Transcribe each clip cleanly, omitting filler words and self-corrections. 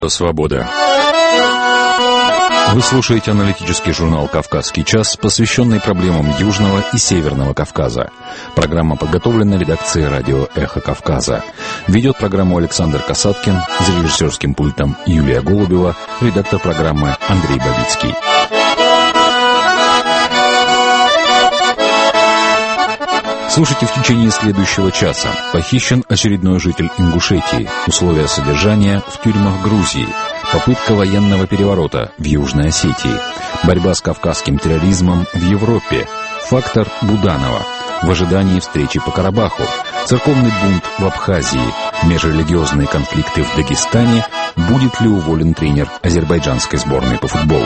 Свобода. Вы слушаете аналитический журнал «Кавказский час», посвященный проблемам Южного и Северного Кавказа. Программа подготовлена редакцией радио «Эхо Кавказа». Ведет программу Александр Касаткин, за режиссерским пультом Юлия Голубева, редактор программы Андрей Бабицкий. Слушайте в течение следующего часа. Похищен очередной житель Ингушетии. Условия содержания в тюрьмах Грузии. Попытка военного переворота в Южной Осетии. Борьба с кавказским терроризмом в Европе. Фактор Буданова. В ожидании встречи по Карабаху. Церковный бунт в Абхазии. Межрелигиозные конфликты в Дагестане. Будет ли уволен тренер азербайджанской сборной по футболу?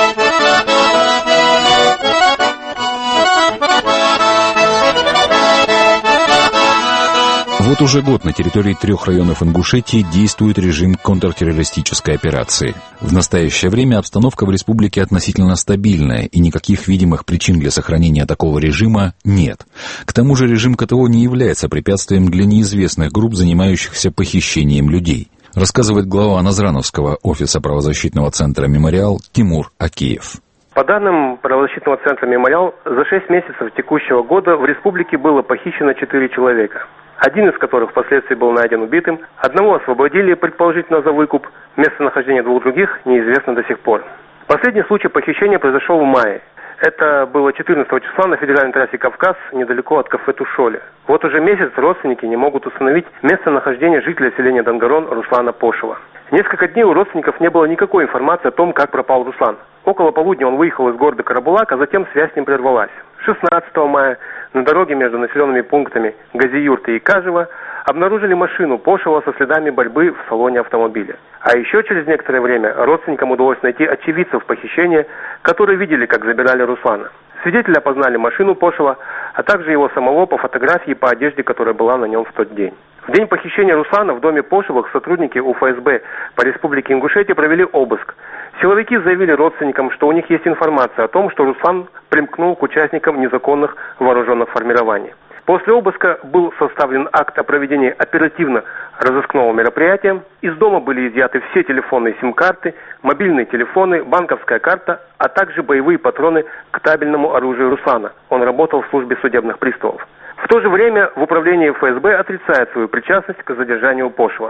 Вот уже год на территории 3 районов Ингушетии действует режим контртеррористической операции. В настоящее время обстановка в республике относительно стабильная, и никаких видимых причин для сохранения такого режима нет. К тому же режим КТО не является препятствием для неизвестных групп, занимающихся похищением людей, рассказывает глава Назрановского офиса правозащитного центра «Мемориал» Тимур Акиев. По данным правозащитного центра «Мемориал», за 6 месяцев текущего года в республике было похищено 4 человека. Один из которых впоследствии был найден убитым, одного освободили, предположительно за выкуп, местонахождение 2 других неизвестно до сих пор. Последний случай похищения произошел в мае. Это было 14 числа на федеральной трассе Кавказ, недалеко от кафе Тушоли. Вот уже месяц родственники не могут установить местонахождение жителя селения Дангарон Руслана Пошева. Несколько дней у родственников не было никакой информации о том, как пропал Руслан. Около полудня он выехал из города Карабулак, а затем связь с ним прервалась. 16 мая на дороге между населенными пунктами Газиюрты и Кажево обнаружили машину Пошева со следами борьбы в салоне автомобиля. А еще через некоторое время родственникам удалось найти очевидцев похищения, которые видели, как забирали Руслана. Свидетели опознали машину Пошева, а также его самого по фотографии и по одежде, которая была на нем в тот день. В день похищения Руслана в доме Пошевых сотрудники УФСБ по республике Ингушетия провели обыск. Силовики заявили родственникам, что у них есть информация о том, что Руслан примкнул к участникам незаконных вооруженных формирований. После обыска был составлен акт о проведении оперативно-розыскного мероприятия. Из дома были изъяты все телефонные сим-карты, мобильные телефоны, банковская карта, а также боевые патроны к табельному оружию Руслана. Он работал в службе судебных приставов. В то же время в управлении ФСБ отрицает свою причастность к задержанию Пошева.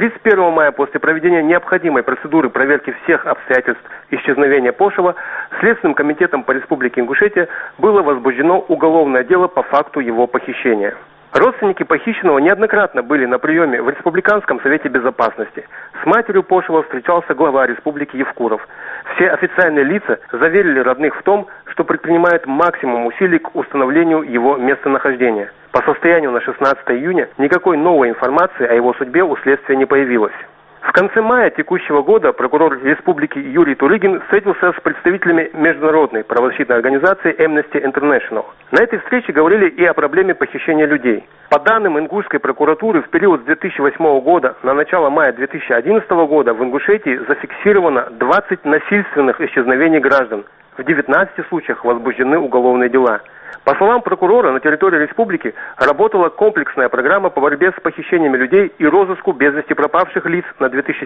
31 мая после проведения необходимой процедуры проверки всех обстоятельств исчезновения Пошева Следственным комитетом по республике Ингушетия было возбуждено уголовное дело по факту его похищения. Родственники похищенного неоднократно были на приеме в Республиканском совете безопасности. С матерью Пошева встречался глава республики Евкуров. Все официальные лица заверили родных в том, что предпринимают максимум усилий к установлению его местонахождения. По состоянию на 16 июня никакой новой информации о его судьбе у следствия не появилось. В конце мая текущего года прокурор республики Юрий Турыгин встретился с представителями международной правозащитной организации Amnesty International. На этой встрече говорили и о проблеме похищения людей. По данным ингушской прокуратуры, в период с 2008 года на начало мая 2011 года в Ингушетии зафиксировано 20 насильственных исчезновений граждан. В 19 случаях возбуждены уголовные дела. По словам прокурора, на территории республики работала комплексная программа по борьбе с похищениями людей и розыску без вести пропавших лиц на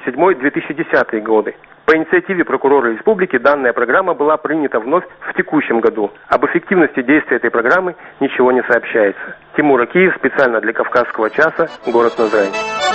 2007-2010 годы. По инициативе прокурора республики данная программа была принята вновь в текущем году. Об эффективности действия этой программы ничего не сообщается. Тимур Акиев, специально для Кавказского часа, город Назрань.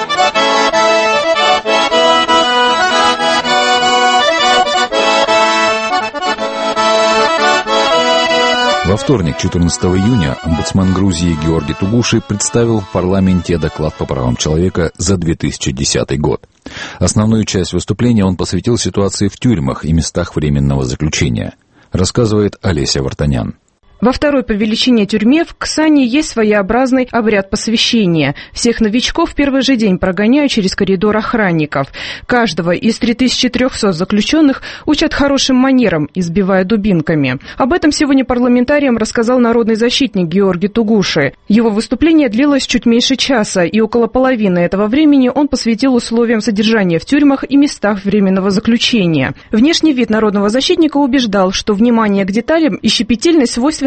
Во вторник, 14 июня, омбудсман Грузии Георгий Тугуши представил в парламенте доклад по правам человека за 2010 год. Основную часть выступления он посвятил ситуации в тюрьмах и местах временного заключения, рассказывает Олеся Вартанян. Во второй по величине тюрьме в Ксане есть своеобразный обряд посвящения. Всех новичков в первый же день прогоняют через коридор охранников. Каждого из 3300 заключенных учат хорошим манерам, избивая дубинками. Об этом сегодня парламентариям рассказал народный защитник Георгий Тугуши. Его выступление длилось чуть меньше часа, и около половины этого времени он посвятил условиям содержания в тюрьмах и местах временного заключения. Внешний вид народного защитника убеждал, что внимание к деталям и щепетильность свойственны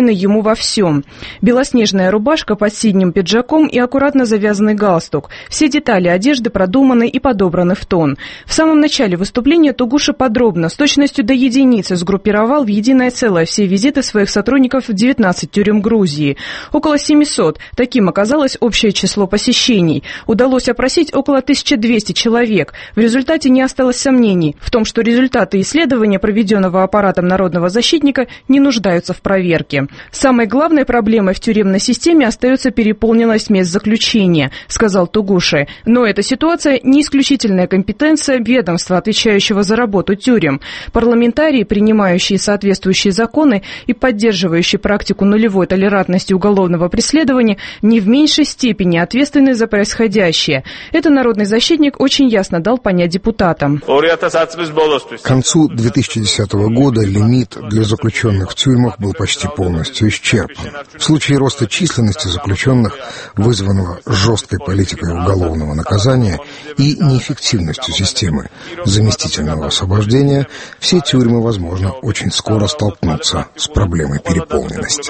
свойственной ему во всем. Белоснежная рубашка под синим пиджаком и аккуратно завязанный галстук. Все детали одежды продуманы и подобраны в тон. В самом начале выступления Тугуша подробно, с точностью до единицы, сгруппировал в единое целое все визиты своих сотрудников в 19 тюрем Грузии. Около 700. Таким оказалось общее число посещений. Удалось опросить около 1200 человек. В результате не осталось сомнений в том, что результаты исследования, проведенного аппаратом народного защитника, не нуждаются в проверке. Самой главной проблемой в тюремной системе остается переполненность мест заключения, сказал Тугуша. Но эта ситуация не исключительная компетенция ведомства, отвечающего за работу тюрем. Парламентарии, принимающие соответствующие законы и поддерживающие практику нулевой толерантности уголовного преследования, не в меньшей степени ответственны за происходящее. Это народный защитник очень ясно дал понять депутатам. К концу 2010 года лимит для заключенных в тюрьмах был почти полностью исчерпан. В случае роста численности заключенных, вызванного жесткой политикой уголовного наказания и неэффективностью системы заместительного освобождения, все тюрьмы, возможно, очень скоро столкнутся с проблемой переполненности.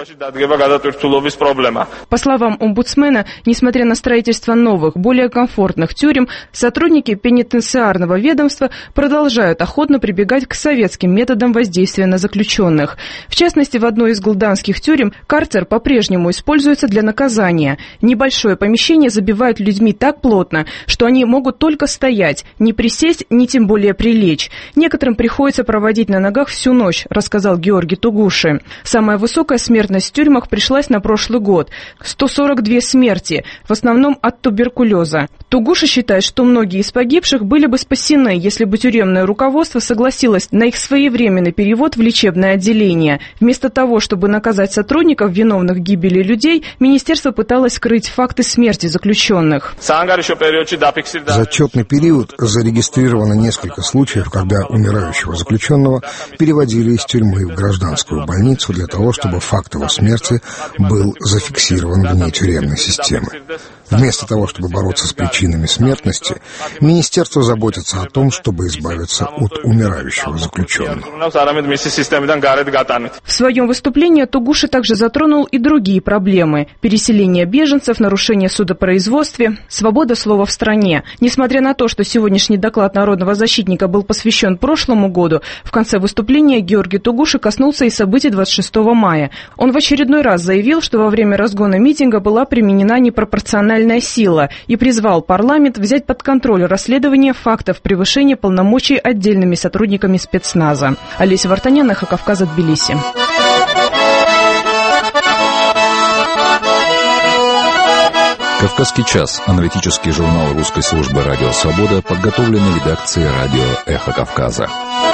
По словам омбудсмена, несмотря на строительство новых, более комфортных тюрем, сотрудники пенитенциарного ведомства продолжают охотно прибегать к советским методам воздействия на заключенных. В частности, в одной из голданских тюрем карцер по-прежнему используется для наказания. Небольшое помещение забивают людьми так плотно, что они могут только стоять, не присесть, ни тем более прилечь. Некоторым приходится проводить на ногах всю ночь, рассказал Георгий Тугуша. Самая высокая смертность в тюрьмах пришлась на прошлый год – 142 смерти, в основном от туберкулеза. Тугуша считает, что многие из погибших были бы спасены, если бы тюремное руководство согласилось на их своевременный перевод в лечебное отделение. Вместо того, чтобы наказать сотрудников, виновных в гибели людей, министерство пыталось скрыть факты смерти заключенных. За отчетный период зарегистрировано несколько случаев, когда умирающего заключенного переводили из тюрьмы в гражданскую больницу для того, чтобы факт его смерти был зафиксирован вне тюремной системы. Вместо того, чтобы бороться с причинами смертности, министерство заботится о том, чтобы избавиться от умирающего заключенного. В своем выступлении Тугуша также затронул и другие проблемы – переселение беженцев, нарушение судопроизводства, свобода слова в стране. Несмотря на то, что сегодняшний доклад народного защитника был посвящен прошлому году, в конце выступления Георгий Тугуша коснулся и событий 26 мая. Он в очередной раз заявил, что во время разгона митинга была применена непропорциональная сила и призвал парламент взять под контроль расследование фактов превышения полномочий отдельными сотрудниками спецназа. Олеся Вартанян, Эхо Кавказа, Тбилиси. «Кавказский час» – аналитический журнал русской службы «Радио Свобода», подготовленный редакцией радио «Эхо Кавказа».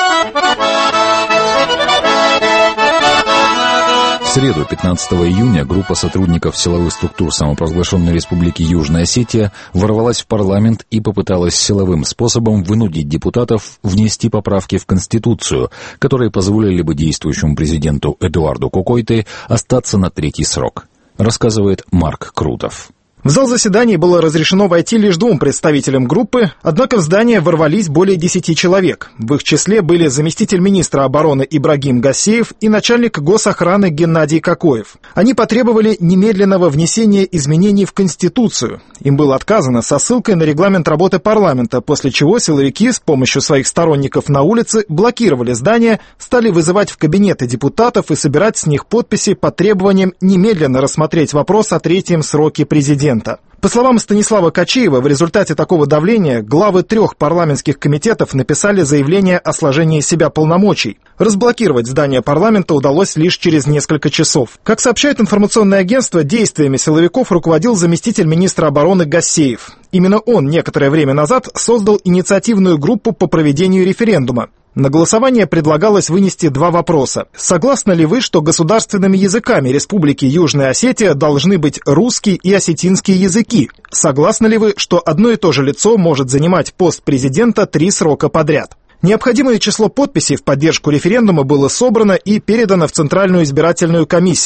В среду, 15 июня, группа сотрудников силовых структур самопровозглашенной Республики Южная Осетия ворвалась в парламент и попыталась силовым способом вынудить депутатов внести поправки в Конституцию, которые позволили бы действующему президенту Эдуарду Кокойте остаться на третий срок, рассказывает Марк Крутов. В зал заседаний было разрешено войти лишь 2 представителям группы, однако в здание ворвались более 10 человек. В их числе были заместитель министра обороны Ибрагим Гассеев и начальник госохраны Геннадий Кокоев. Они потребовали немедленного внесения изменений в Конституцию. Им было отказано со ссылкой на регламент работы парламента, после чего силовики с помощью своих сторонников на улице блокировали здание, стали вызывать в кабинеты депутатов и собирать с них подписи по требованиям немедленно рассмотреть вопрос о третьем сроке президента. По словам Станислава Качиева, в результате такого давления главы 3 парламентских комитетов написали заявление о сложении себя полномочий. Разблокировать здание парламента удалось лишь через несколько часов. Как сообщает информационное агентство, действиями силовиков руководил заместитель министра обороны Гассеев. Именно он некоторое время назад создал инициативную группу по проведению референдума. На голосование предлагалось вынести 2 вопроса. Согласны ли вы, что государственными языками Республики Южная Осетия должны быть русский и осетинский языки? Согласны ли вы, что одно и то же лицо может занимать пост президента 3 срока подряд? Необходимое число подписей в поддержку референдума было собрано и передано в Центральную избирательную комиссию.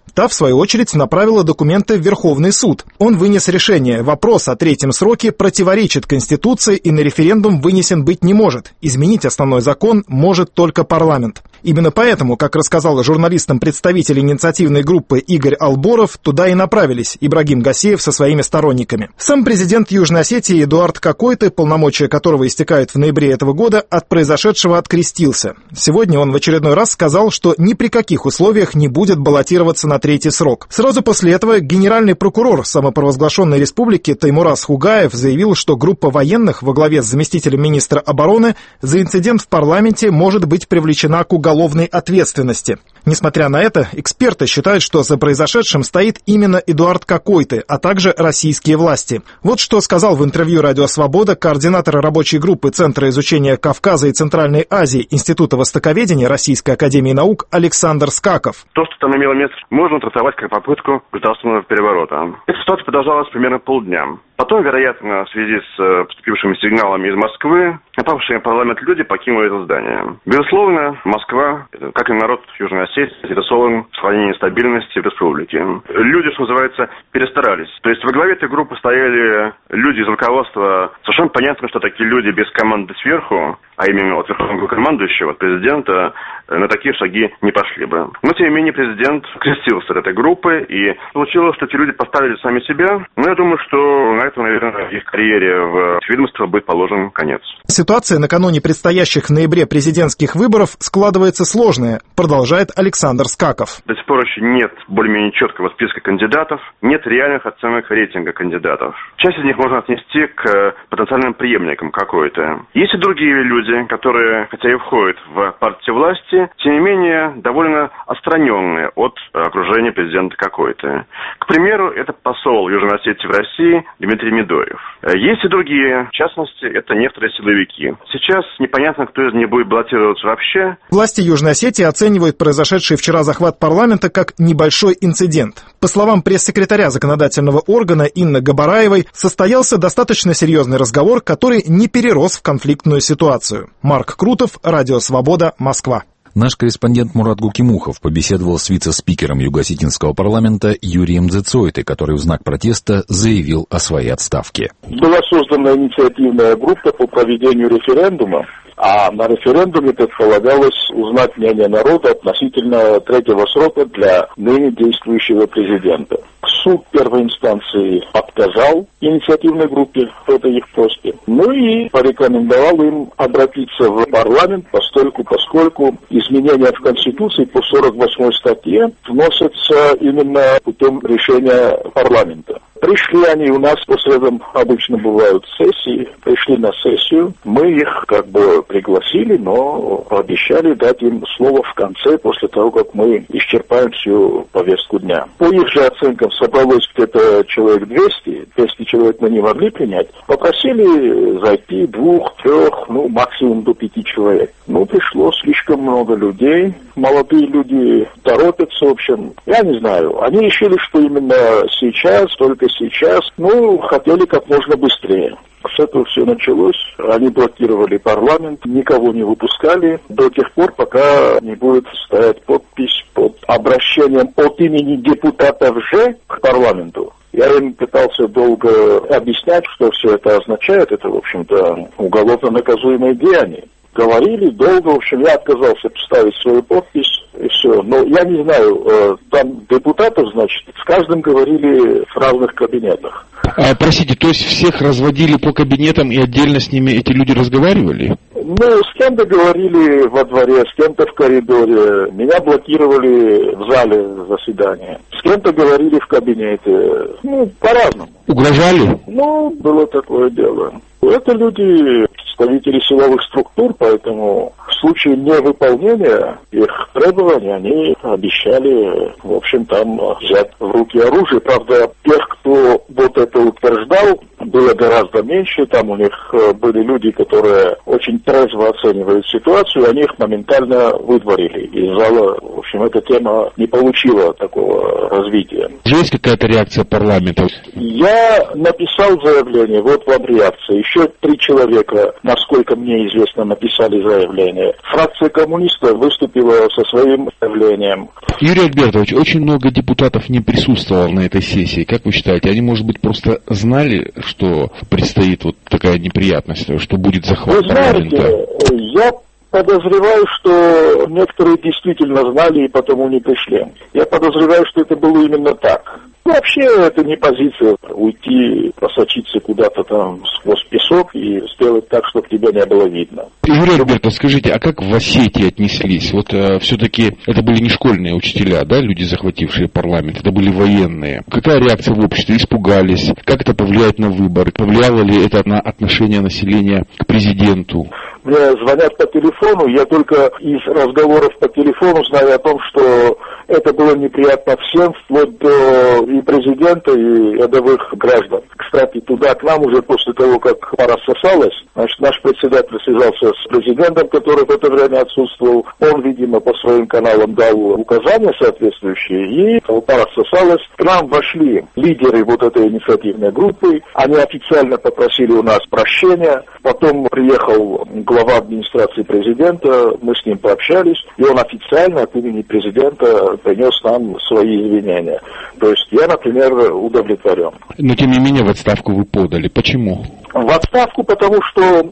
Та, в свою очередь, направила документы в Верховный суд. Он вынес решение. Вопрос о третьем сроке противоречит Конституции и на референдум вынесен быть не может. Изменить основной закон может только парламент. Именно поэтому, как рассказал журналистам представитель инициативной группы Игорь Алборов, туда и направились Ибрагим Гасеев со своими сторонниками. Сам президент Южной Осетии Эдуард Кокойты, полномочия которого истекают в ноябре этого года, от произошедшего открестился. Сегодня он в очередной раз сказал, что ни при каких условиях не будет баллотироваться на третий срок. Сразу после этого генеральный прокурор самопровозглашенной республики Таймураз Хугаев заявил, что группа военных во главе с заместителем министра обороны за инцидент в парламенте может быть привлечена к уголовной ответственности. Несмотря на это, эксперты считают, что за произошедшим стоит именно Эдуард Кокойты, а также российские власти. Вот что сказал в интервью «Радио Свобода» координатор рабочей группы Центра изучения Кавказа и Центральной Азии Института востоковедения Российской академии наук Александр Скаков. То, что там имело место, можно трактовать как попытку государственного переворота. Эта ситуация продолжалась примерно полдня. Потом, вероятно, в связи с поступившими сигналами из Москвы, напавшие на парламент люди покинули это здание. Безусловно, Москва, как и народ Южной Осетии, заинтересован в сохранении стабильности в республике. Люди, что называется, перестарались. То есть во главе этой группы стояли люди из руководства. Совершенно понятно, что такие люди без команды сверху, а именно от верховного командующего, от президента, на такие шаги не пошли бы. Но, тем не менее, президент крестился от этой группы, и получилось, что эти люди поставили сами себя. Но я думаю, что на этом, наверное, их карьере в ведомстве будет положен конец. Ситуация накануне предстоящих в ноябре президентских выборов складывается сложная, продолжает Александр Скаков. До сих пор еще нет более-менее четкого списка кандидатов, нет реальных оценок рейтинга кандидатов. Часть из них можно отнести к потенциальным преемникам какой-то. Есть и другие люди, которые, хотя и входят в партию власти, тем не менее довольно отстраненные от окружения президента какой-то. К примеру, это посол Южной Осетии в России Дмитрий Медоев. Есть и другие, в частности, это некоторые силовики. Сейчас непонятно, кто из них будет баллотироваться вообще. Власти Южной Осетии оценивают произошедший вчера захват парламента как небольшой инцидент. По словам пресс-секретаря законодательного органа Инны Габараевой, состоялся достаточно серьезный разговор, который не перерос в конфликтную ситуацию. Марк Крутов, Радио Свобода, Москва. Наш корреспондент Мурат Гукимухов побеседовал с вице-спикером Юго-Осетинского парламента Юрием Дзецойтой, который в знак протеста заявил о своей отставке. Была создана инициативная группа по проведению референдума, а на референдуме предполагалось узнать мнение народа относительно третьего срока для ныне действующего президента. Суд первой инстанции отказал инициативной группе в этой их просьбе. Ну и порекомендовал им обратиться в парламент, поскольку изменения в Конституции по 48 статье вносятся именно путем решения парламента. Пришли они у нас, по средам обычно бывают сессии, пришли на сессию. Мы их пригласили, но пообещали дать им слово в конце, после того, как мы исчерпаем всю повестку дня. По их же оценкам собралось где-то человек 200 человек мы не могли принять. Попросили зайти 2-3, максимум до 5 человек. Пришло слишком много людей, молодые люди торопятся, в общем, я не знаю. Они решили, что именно сейчас, только сейчас, хотели как можно быстрее. С этого все началось. Они блокировали парламент, никого не выпускали до тех пор, пока не будет стоять подпись под обращением от имени депутатов же к парламенту. Я им пытался долго объяснять, что все это означает. Это, в общем-то, уголовно наказуемое деяние. Говорили долго, в общем, я отказался поставить свою подпись, и все. Но я не знаю, там депутатов, с каждым говорили в разных кабинетах. Простите, то есть всех разводили по кабинетам и отдельно с ними эти люди разговаривали? С кем-то говорили во дворе, с кем-то в коридоре. Меня блокировали в зале заседания. С кем-то говорили в кабинете. По-разному. Угрожали? Было такое дело. Это люди, представители силовых структур, поэтому в случае невыполнения их требований они обещали, в общем, там взять в руки оружие. Правда, тех, кто это утверждал, было гораздо меньше. Там у них были люди, которые очень трезво оценивают ситуацию, они их моментально выдворили из зала. В общем, эта тема не получила такого развития. Есть какая-то реакция парламента? Я написал заявление, вот вам реакция. Еще 3 человека, насколько мне известно, написали заявление. заявление. Фракция коммунистов выступила со своим заявлением. Юрий Альбертович, очень много депутатов не присутствовало на этой сессии. Как вы считаете, они, может быть, просто знали, что предстоит вот такая неприятность, что будет захват парламента? Вы знаете, я подозреваю, что некоторые действительно знали и потому не пришли. Я подозреваю, что это было именно так. Вообще, это не позиция уйти, просочиться куда-то там сквозь песок и сделать так, чтобы тебя не было видно. Юрий Альбертович, скажите, а как в Осетии отнеслись? Вот все-таки это были не школьные учителя, да, люди, захватившие парламент, это были военные. Какая реакция в обществе? Испугались? Как это повлияет на выборы? Повлияло ли это на отношение населения к президенту? Мне звонят по телефону, я только из разговоров по телефону знаю о том, что это было неприятно всем, вплоть до и президента, и рядовых граждан. Кстати, туда к нам уже после того, как пара рассосалась, значит, наш председатель связался с президентом, который в это время отсутствовал. Он, видимо, по своим каналам дал указания соответствующие, и пара рассосалась. К нам вошли лидеры вот этой инициативной группы. Они официально попросили у нас прощения. Потом приехал глава администрации президента, мы с ним пообщались, и он официально от имени президента принес нам свои извинения. То есть я, например, удовлетворен. Но тем не менее в отставку вы подали. Почему? В отставку, потому что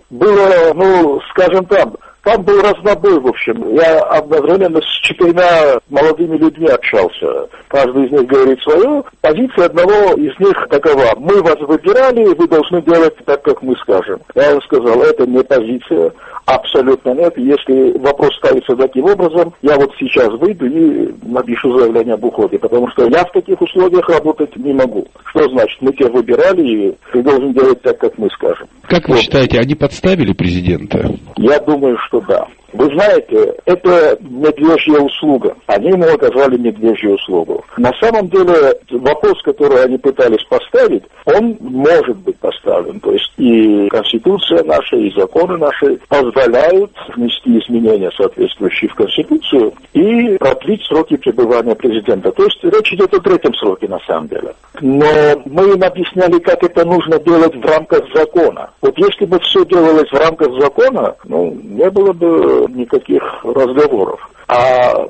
было, скажем так, там был разнобой, в общем. Я одновременно с 4 молодыми людьми общался. Каждый из них говорит свое. Позиция одного из них такова: мы вас выбирали, вы должны делать так, как мы скажем. Я им сказал, это не позиция, абсолютно нет. Если вопрос ставится таким образом, я вот сейчас выйду и напишу заявление об уходе, потому что я в таких условиях работать не могу. Что значит, мы тебя выбирали, и ты должен делать так, как мы скажем. Как вы считаете, они подставили президента? Я думаю, что да. Вы знаете, это медвежья услуга. Они ему оказали медвежью услугу. На самом деле, вопрос, который они пытались поставить, он может быть поставлен. То есть и Конституция наша, и законы наши позволяют внести изменения, соответствующие в Конституцию, и продлить сроки пребывания президента. То есть речь идет о 3-м сроке, на самом деле. Но мы им объясняли, как это нужно делать в рамках закона. Вот если бы все делалось в рамках закона, не было бы никаких разговоров. А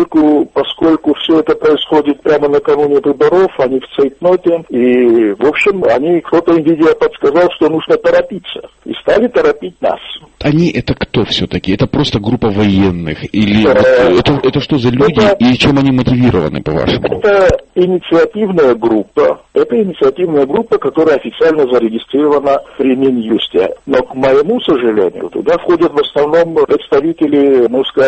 поскольку все это происходит прямо накануне выборов, они в цейтноте, и, в общем, кто-то им, видимо, подсказал, что нужно торопиться. И стали торопить нас. Они это кто все-таки? Это просто группа военных? Или это что за люди и чем они мотивированы, по-вашему? Это инициативная группа. Это инициативная группа, которая официально зарегистрирована при Минюсте. Но, к моему сожалению, туда входят в основном представители,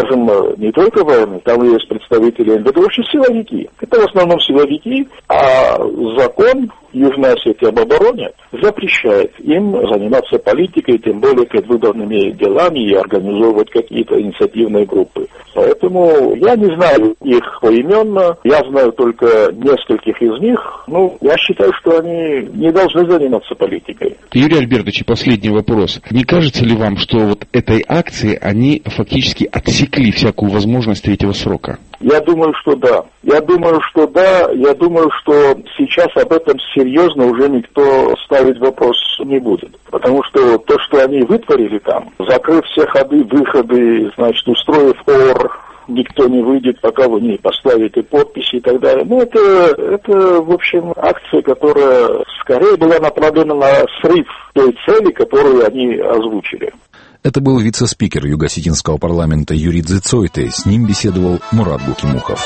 не только военные, там есть представители НВД, вообще силовики. Это в основном силовики, а закон Южной Осетии об обороне запрещает им заниматься политикой, тем более предвыборными делами и организовывать какие-то инициативные группы. Поэтому я не знаю их поименно, я знаю только нескольких из них. Я считаю, что они не должны заниматься политикой. Юрий Альбертович, последний вопрос. Не кажется ли вам, что вот этой акции они фактически отсекли всякую возможность 3-го срока? Я думаю, что да. Я думаю, что сейчас об этом серьезно уже никто ставить вопрос не будет. Потому что то, что они вытворили там, закрыв все ходы, выходы, устроив ОР, никто не выйдет, пока вы не поставите подписи и так далее. Это, в общем, акция, которая скорее была направлена на срыв той цели, которую они озвучили. Это был вице-спикер Юго-Осетинского парламента Юрий Дзицойте. С ним беседовал Мурат Гукимухов.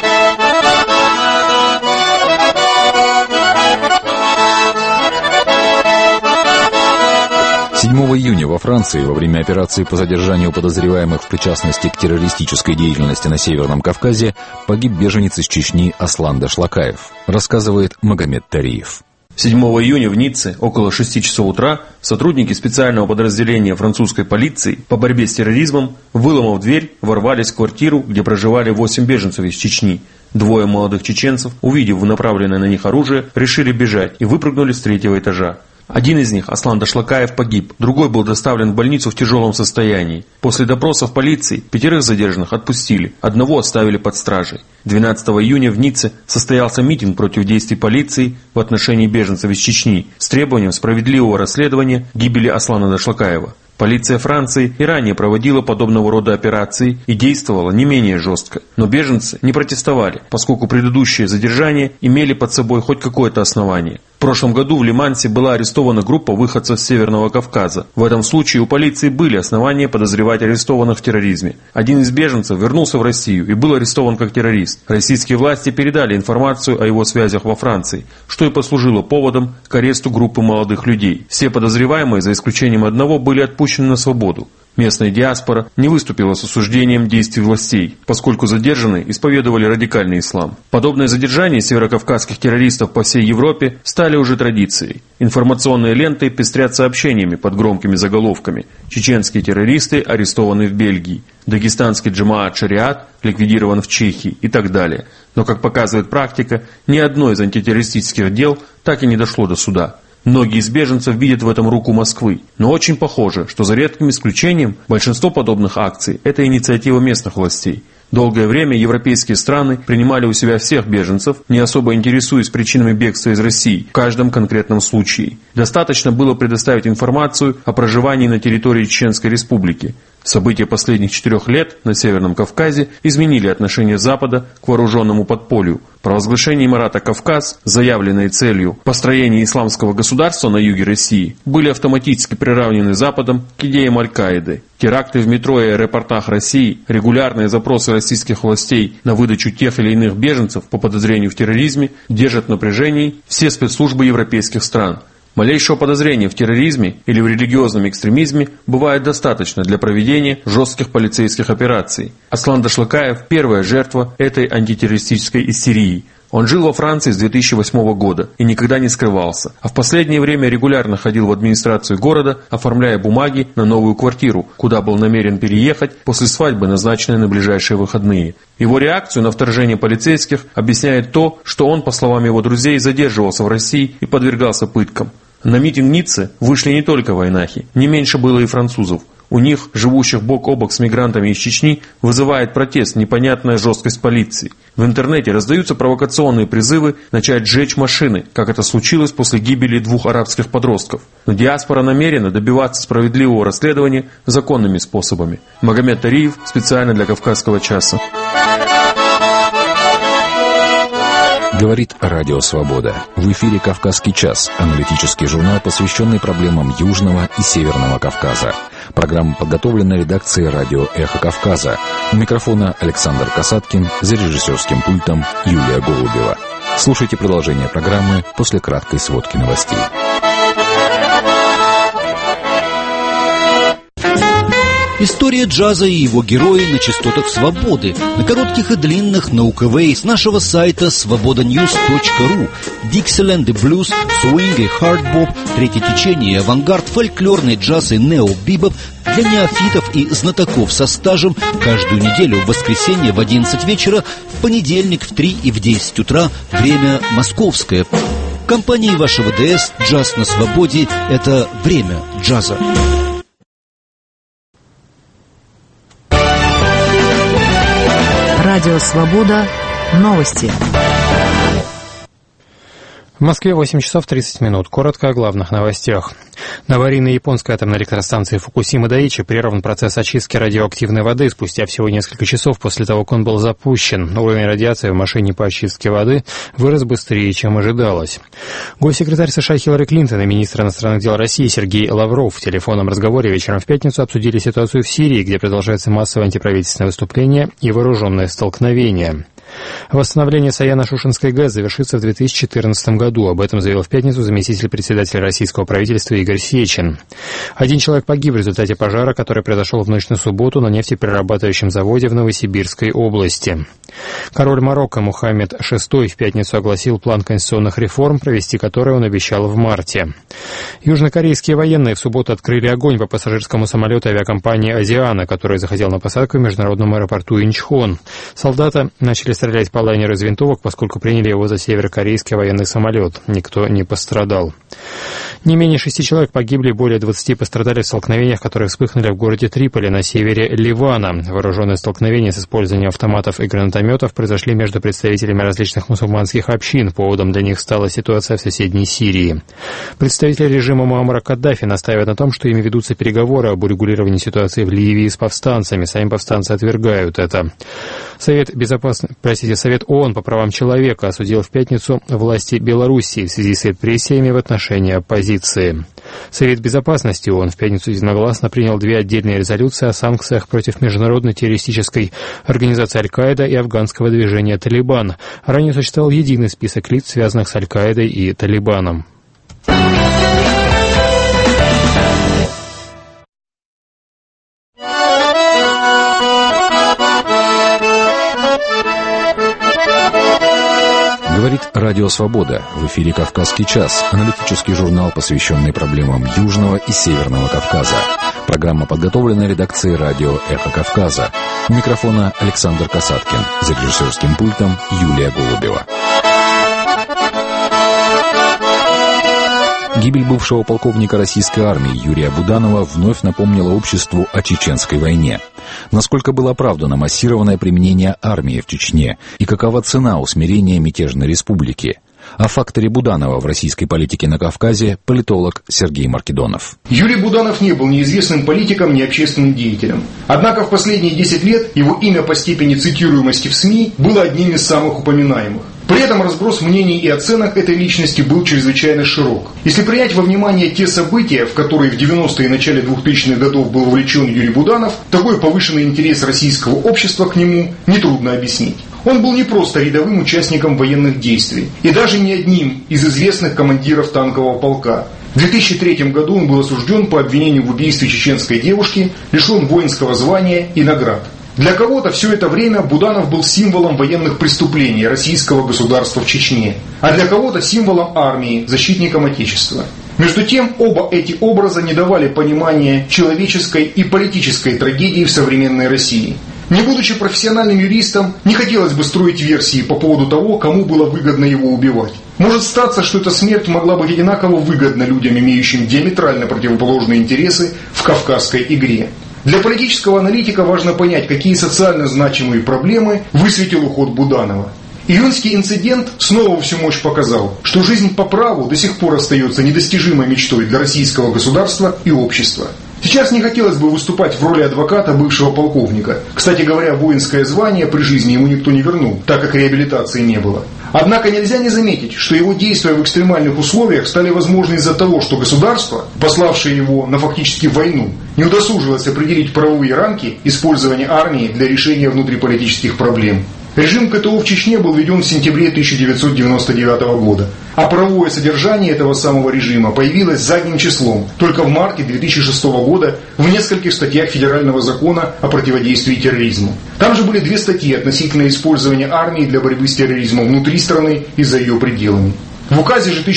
7 июня во Франции во время операции по задержанию подозреваемых в причастности к террористической деятельности на Северном Кавказе погиб беженец из Чечни Аслан Дашлакаев, рассказывает Магомед Тариев. 7 июня в Ницце около 6 часов утра сотрудники специального подразделения французской полиции по борьбе с терроризмом, выломав дверь, ворвались в квартиру, где проживали 8 беженцев из Чечни. 2 молодых чеченцев, увидев направленное на них оружие, решили бежать и выпрыгнули с 3-го этажа. Один из них, Аслан Дашлакаев, погиб, другой был доставлен в больницу в тяжелом состоянии. После допросов полиции 5 задержанных отпустили, одного оставили под стражей. 12 июня в Ницце состоялся митинг против действий полиции в отношении беженцев из Чечни с требованием справедливого расследования гибели Аслана Дашлакаева. Полиция Франции и ранее проводила подобного рода операции и действовала не менее жестко. Но беженцы не протестовали, поскольку предыдущие задержания имели под собой хоть какое-то основание. В прошлом году в Лимансе была арестована группа выходцев с Северного Кавказа. В этом случае у полиции были основания подозревать арестованных в терроризме. Один из беженцев вернулся в Россию и был арестован как террорист. Российские власти передали информацию о его связях во Франции, что и послужило поводом к аресту группы молодых людей. Все подозреваемые, за исключением одного, были отпущены на свободу. Местная диаспора не выступила с осуждением действий властей, поскольку задержанные исповедовали радикальный ислам. Подобные задержания северокавказских террористов по всей Европе стали уже традицией. Информационные ленты пестрят сообщениями под громкими заголовками: «Чеченские террористы арестованы в Бельгии», «Дагестанский джамаат шариат ликвидирован в Чехии» и так далее. Но, как показывает практика, ни одно из антитеррористических дел так и не дошло до суда. Многие из беженцев видят в этом руку Москвы, но очень похоже, что за редким исключением большинство подобных акций – это инициатива местных властей. Долгое время европейские страны принимали у себя всех беженцев, не особо интересуясь причинами бегства из России в каждом конкретном случае. Достаточно было предоставить информацию о проживании на территории Чеченской Республики. События последних 4 лет на Северном Кавказе изменили отношение Запада к вооруженному подполью. Провозглашение Эмирата Кавказ, заявленной целью построения исламского государства на юге России, были автоматически приравнены Западом к идеям Аль-Каиды. Теракты в метро и аэропортах России, регулярные запросы российских властей на выдачу тех или иных беженцев по подозрению в терроризме держат в напряжении все спецслужбы европейских стран. Малейшего подозрения в терроризме или в религиозном экстремизме бывает достаточно для проведения жестких полицейских операций. Аслан Дашлакаев – первая жертва этой антитеррористической истерии. Он жил во Франции с 2008 года и никогда не скрывался, а в последнее время регулярно ходил в администрацию города, оформляя бумаги на новую квартиру, куда был намерен переехать после свадьбы, назначенной на ближайшие выходные. Его реакцию на вторжение полицейских объясняет то, что он, по словам его друзей, задерживался в России и подвергался пыткам. На митинг в Ницце вышли не только войнахи, не меньше было и французов. У них, живущих бок о бок с мигрантами из Чечни, вызывает протест непонятная жесткость полиции. В интернете раздаются провокационные призывы начать сжечь машины, как это случилось после гибели 2 арабских подростков. Но диаспора намерена добиваться справедливого расследования законными способами. Магомед Тариев специально для «Кавказского часа». Говорит Радио Свобода. В эфире «Кавказский час», аналитический журнал, посвященный проблемам Южного и Северного Кавказа. Программа подготовлена редакцией радио «Эхо Кавказа». У микрофона Александр Касаткин, за режиссерским пультом Юлия Голубева. Слушайте продолжение программы после краткой сводки новостей. История джаза и его герои на частотах свободы, на коротких и длинных, на УКВ, с нашего сайта svobodanews.ru. Диксиленд и блюз, свинг и хардбоп, третье течение, авангард, фольклорный джаз и нео-бибоп для неофитов и знатоков со стажем каждую неделю в воскресенье в 11 вечера, в понедельник в 3 и в 10 утра, время московское. В компании вашего ДС «Джаз на свободе» — это время джаза. Радио «Свобода». Новости. В Москве 8 часов 30 минут. Коротко о главных новостях. На аварийной японской атомной электростанции Фукусима-Дайичи прерван процесс очистки радиоактивной воды спустя всего несколько часов после того, как он был запущен. Уровень радиации в машине по очистке воды вырос быстрее, чем ожидалось. Госсекретарь США Хиллари Клинтон и министр иностранных дел России Сергей Лавров в телефонном разговоре вечером в пятницу обсудили ситуацию в Сирии, где продолжается массовое антиправительственное выступление и вооруженное столкновение. Восстановление Саяно-Шушенской ГЭС завершится в 2014 году. Об этом заявил в пятницу заместитель председателя российского правительства Игорь Сечин. 1 человек погиб в результате пожара, который произошел в ночь на субботу на нефтеперерабатывающем заводе в Новосибирской области. Король Марокко Мухаммед VI в пятницу огласил план конституционных реформ, провести который он обещал в марте. Южнокорейские военные в субботу открыли огонь по пассажирскому самолету авиакомпании «Азиана», который заходил на посадку в международном аэропорту Инчхон. Солдаты начали стрелять по лайнеру из винтовок, поскольку приняли его за северокорейский военный самолет. Никто не пострадал. Не менее 6 человек погибли, более 20 пострадали в столкновениях, которые вспыхнули в городе Триполи на севере Ливана. Вооруженное столкновение с использованием автоматов и гранатометов гранатометов произошли между представителями различных мусульманских общин. Поводом для них стала ситуация в соседней Сирии. Представители режима Муаммара Каддафи настаивают на том, что ими ведутся переговоры об урегулировании ситуации в Ливии с повстанцами. Сами повстанцы отвергают это. Совет ООН по правам человека осудил в пятницу власти Белоруссии в связи с репрессиями в отношении оппозиции. Совет безопасности ООН в пятницу единогласно принял 2 отдельные резолюции о санкциях против международной террористической организации Аль-Каида и афганского движения «Талибан». Ранее существовал единый список лиц, связанных с Аль-Каидой и Талибаном. Говорит Радио Свобода. В эфире «Кавказский час», аналитический журнал, посвященный проблемам Южного и Северного Кавказа. Программа подготовлена редакцией радио «Эхо Кавказа». У микрофона Александр Касаткин. За режиссерским пультом Юлия Голубева. Гибель бывшего полковника российской армии Юрия Буданова вновь напомнила обществу о чеченской войне. Насколько было оправдано массированное применение армии в Чечне и какова цена усмирения мятежной республики? О факторе Буданова в российской политике на Кавказе политолог Сергей Маркедонов. Юрий Буданов не был ни известным политиком, ни общественным деятелем. Однако в последние 10 лет его имя по степени цитируемости в СМИ было одним из самых упоминаемых. При этом разброс мнений и оценок этой личности был чрезвычайно широк. Если принять во внимание те события, в которые в 90-е и начале 2000-х годов был вовлечен Юрий Буданов, такой повышенный интерес российского общества к нему нетрудно объяснить. Он был не просто рядовым участником военных действий, и даже не одним из известных командиров танкового полка. В 2003 году он был осужден по обвинению в убийстве чеченской девушки, лишен воинского звания и наград. Для кого-то все это время Буданов был символом военных преступлений российского государства в Чечне, а для кого-то символом армии, защитником Отечества. Между тем, оба эти образа не давали понимания человеческой и политической трагедии в современной России. Не будучи профессиональным юристом, не хотелось бы строить версии по поводу того, кому было выгодно его убивать. Может статься, что эта смерть могла быть одинаково выгодна людям, имеющим диаметрально противоположные интересы в кавказской игре. Для политического аналитика важно понять, какие социально значимые проблемы высветил уход Буданова. Июньский инцидент снова во всю мощь показал, что жизнь по праву до сих пор остается недостижимой мечтой для российского государства и общества. Сейчас не хотелось бы выступать в роли адвоката бывшего полковника. Кстати говоря, воинское звание при жизни ему никто не вернул, так как реабилитации не было. Однако нельзя не заметить, что его действия в экстремальных условиях стали возможны из-за того, что государство, пославшее его на фактически войну, не удосужилось определить правовые рамки использования армии для решения внутриполитических проблем. Режим КТО в Чечне был введен в сентябре 1999 года, а правовое содержание этого самого режима появилось задним числом только в марте 2006 года в нескольких статьях Федерального закона о противодействии терроризму. Там же были 2 статьи относительно использования армии для борьбы с терроризмом внутри страны и за ее пределами. В указе же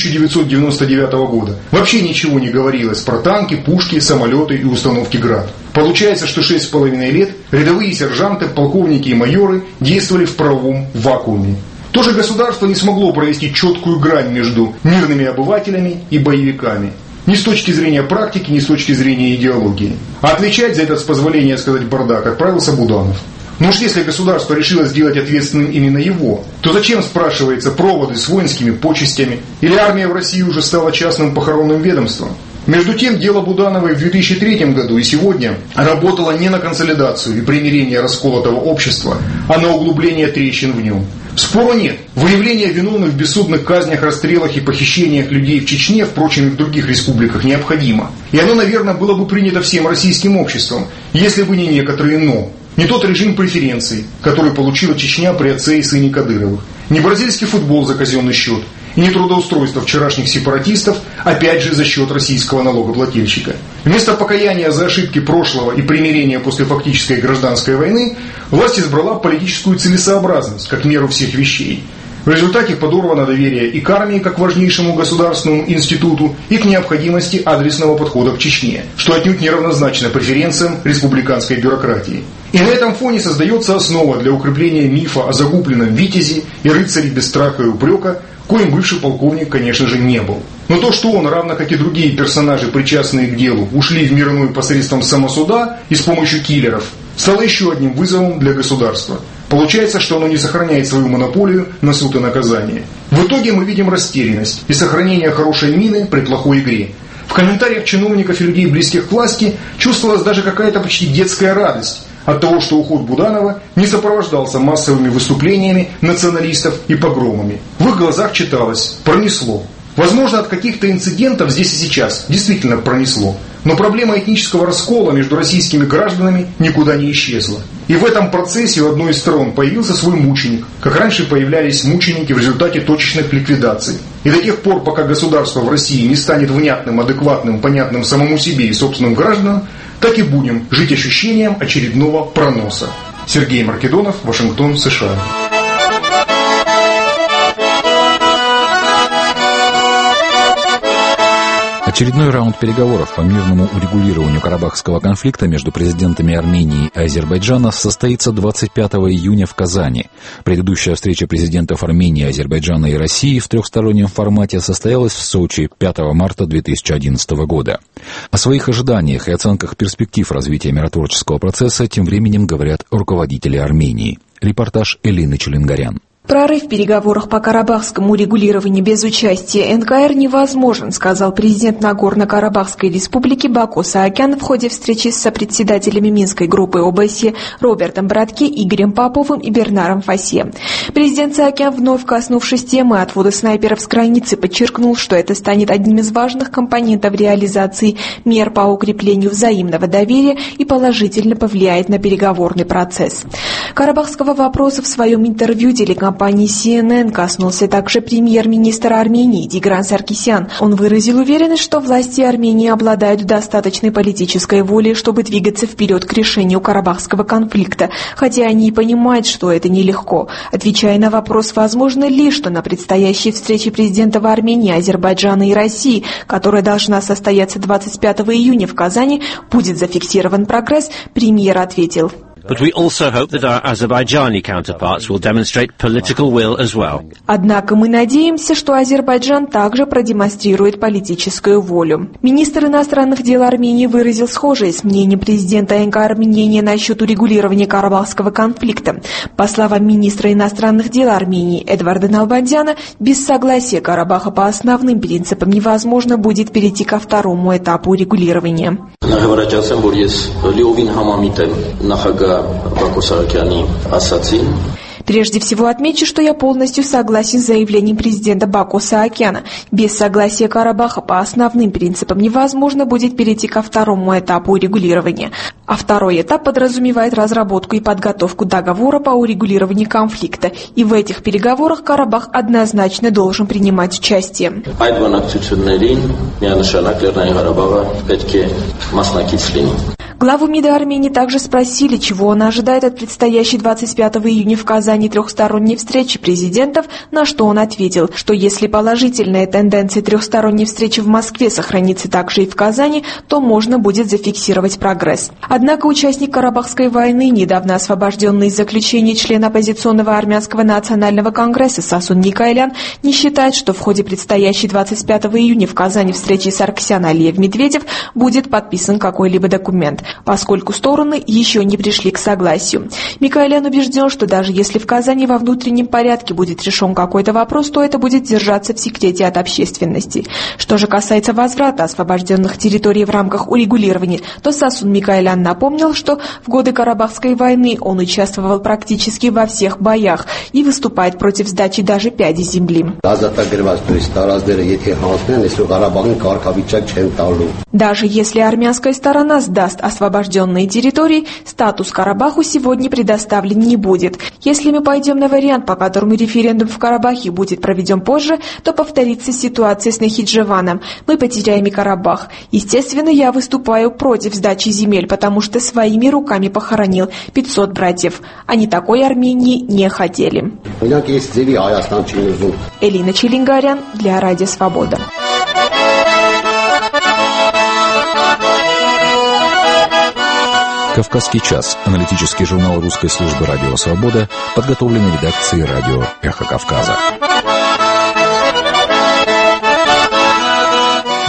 1999 года вообще ничего не говорилось про танки, пушки, самолеты и установки «Град». Получается, что 6,5 лет рядовые сержанты, полковники и майоры действовали в правовом вакууме. То же государство не смогло провести четкую грань между мирными обывателями и боевиками. Ни с точки зрения практики, ни с точки зрения идеологии. А отвечать за этот, с позволения сказать, бардак отправился Буданов. Но уж если государство решило сделать ответственным именно его, то зачем, спрашивается, проводы с воинскими почестями? Или армия в России уже стала частным похоронным ведомством? Между тем, дело Будановой в 2003 году и сегодня работало не на консолидацию и примирение расколотого общества, а на углубление трещин в нем. Спору нет. Выявление виновных в бессудных казнях, расстрелах и похищениях людей в Чечне, впрочем, и в других республиках, необходимо. И оно, наверное, было бы принято всем российским обществом, если бы не некоторые «но». Не тот режим преференций, который получила Чечня при отце и сыне Кадыровых, не бразильский футбол за казенный счет, и не трудоустройство вчерашних сепаратистов, опять же за счет российского налогоплательщика. Вместо покаяния за ошибки прошлого и примирения после фактической гражданской войны, власть избрала политическую целесообразность как меру всех вещей. В результате подорвано доверие и к армии, как важнейшему государственному институту, и к необходимости адресного подхода к Чечне, что отнюдь неравнозначно преференциям республиканской бюрократии. И на этом фоне создается основа для укрепления мифа о загубленном витязе и рыцаре без страха и упрека, коим бывший полковник, конечно же, не был. Но то, что он, равно как и другие персонажи, причастные к делу, ушли в мирную посредством самосуда и с помощью киллеров, стало еще одним вызовом для государства. Получается, что оно не сохраняет свою монополию на суд и наказание. В итоге мы видим растерянность и сохранение хорошей мины при плохой игре. В комментариях чиновников и людей, близких к власти, чувствовалась даже какая-то почти детская радость от того, что уход Буданова не сопровождался массовыми выступлениями националистов и погромами. В их глазах читалось «пронесло». Возможно, от каких-то инцидентов здесь и сейчас действительно пронесло. Но проблема этнического раскола между российскими гражданами никуда не исчезла. И в этом процессе у одной из сторон появился свой мученик, как раньше появлялись мученики в результате точечных ликвидаций. И до тех пор, пока государство в России не станет внятным, адекватным, понятным самому себе и собственным гражданам, так и будем жить ощущением очередного проноса. Сергей Маркедонов, Вашингтон, США. Очередной раунд переговоров по мирному урегулированию карабахского конфликта между президентами Армении и Азербайджана состоится 25 июня в Казани. Предыдущая встреча президентов Армении, Азербайджана и России в трехстороннем формате состоялась в Сочи 5 марта 2011 года. О своих ожиданиях и оценках перспектив развития миротворческого процесса тем временем говорят руководители Армении. Репортаж Элины Челенгарян. Прорыв в переговорах по карабахскому урегулированию без участия НКР невозможен, сказал президент Нагорно-Карабахской республики Баку Саакян в ходе встречи с сопредседателями Минской группы ОБСЕ Робертом Братке, Игорем Поповым и Бернаром Фасе. Президент Саакян, вновь коснувшись темы отвода снайперов с границы, подчеркнул, что это станет одним из важных компонентов реализации мер по укреплению взаимного доверия и положительно повлияет на переговорный процесс. Карабахского вопроса в своем интервью телекомпании CNN коснулся также премьер-министр Армении Дигран Саркисян. Он выразил уверенность, что власти Армении обладают достаточной политической волей, чтобы двигаться вперед к решению карабахского конфликта, хотя они и понимают, что это нелегко. Отвечая на вопрос, возможно ли, что на предстоящей встрече президентов Армении, Азербайджана и России, которая должна состояться 25 июня в Казани, будет зафиксирован прогресс, премьер ответил: But we also hope that our Azerbaijani counterparts will demonstrate political will as well. Однако мы надеемся, что Азербайджан также продемонстрирует политическую волю. Министр иностранных дел Армении выразил схожее с мнением президента НКР мнение насчет урегулирования карабахского конфликта. По словам министра иностранных дел Армении Эдварда Налбандяна, без согласия Карабаха по основным принципам невозможно будет перейти ко второму этапу урегулирования. Բակո Սահակյանի ասացին. Прежде всего отмечу, что я полностью согласен с заявлением президента Баку Саакяна. Без согласия Карабаха по основным принципам невозможно будет перейти ко второму этапу урегулирования. А второй этап подразумевает разработку и подготовку договора по урегулированию конфликта. И в этих переговорах Карабах однозначно должен принимать участие. Главу МИДа Армении также спросили, чего он ожидает от предстоящей 25 июня в Казани трехсторонней встречи президентов, на что он ответил, что если положительная тенденция трехсторонней встречи в Москве сохранится также и в Казани, то можно будет зафиксировать прогресс. Однако участник Карабахской войны, недавно освобожденный из заключения член оппозиционного армянского национального конгресса Сасун Микаэлян, не считает, что в ходе предстоящей 25 июня в Казани встречи Саркисян, Алиев, Медведев будет подписан какой-либо документ, поскольку стороны еще не пришли к согласию. Микаэлян убежден, что даже если в Казани во внутреннем порядке будет решен какой-то вопрос, то это будет держаться в секрете от общественности. Что же касается возврата освобожденных территорий в рамках урегулирования, то Сасун Микаэлян напомнил, что в годы Карабахской войны он участвовал практически во всех боях и выступает против сдачи даже пяди земли. Даже если армянская сторона сдаст освобожденные территории, статус Карабаху сегодня предоставлен не будет. Если мы пойдем на вариант, по которому референдум в Карабахе будет проведен позже, то повторится ситуация с Нахиджеваном. Мы потеряем и Карабах. Естественно, я выступаю против сдачи земель, потому что своими руками похоронил 500 братьев. Они такой Армении не хотели. Элина Челенгарян для Радио Свобода. «Кавказский час» – аналитический журнал русской службы «Радио Свобода», подготовленный редакцией радио «Эхо Кавказа».